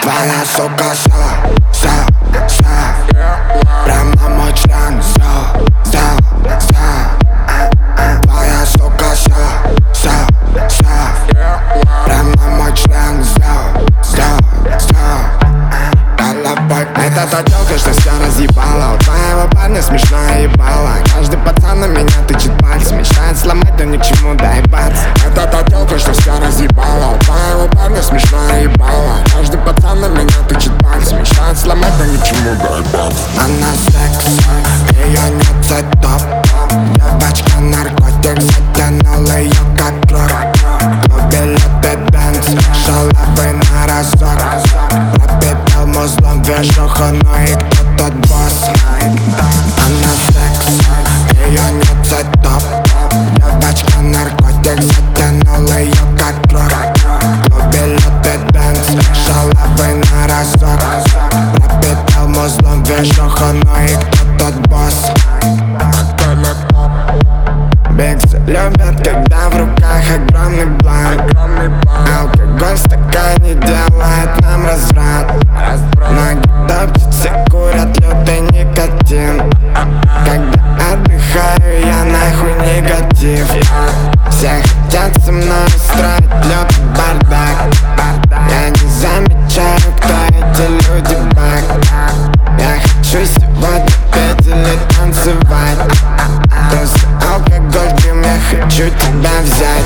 Твоя сука прям на мой член Твоя сука прям на мой член Это та тёлка, что всё разъебала. У твоего парня смешное ебало. Каждый пацан на меня тычет пальцем, мечтает сломать, но ни к чему доебаться. Это та тёлка, что всё разъебала. У твоего парня смешное ебало. Каждый пацан на меня тычет пальцем, мечтает сломать, но ни к чему доебаться. Она секс, её нет цветов. Девочка наркотик, затянула её как кровь. В клубе любит дэнс, шалавы на разок. Пропитал музлом движуху, но и кто тот босс. Она секс, её нет цветов. Девочка наркотик, затянула её как кровь. В клубе любит дэнс, шалавы на разок. Пропитал музлом движуху, но и кто тот босс. Бигсы любят, когда в руках огромный бланк. Алкоголь в стакане делает нам разврат. Ноги топчутся, курят лютый никотин. Когда отдыхаю, я нахуй негатив. Все хотят со мной устроить лютый бардак. Я не замечаю, кто эти люди, бак. Я хочу сегодня петь или танцевать. Туз, алкоголь, дым, я хочу тебя взять.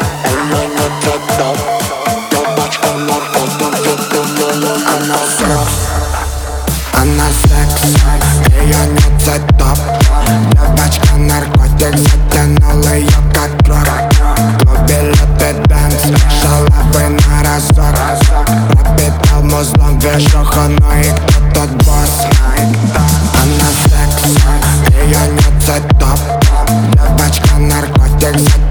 Она секс, её нет цветов. Девочка наркотик, затянула её как кровь. В клубе любит дэнс, шалавы на разок. Пропитал музлом движуху, но и кто тот босс. Она секс, её нет цветов. Девочка наркотик,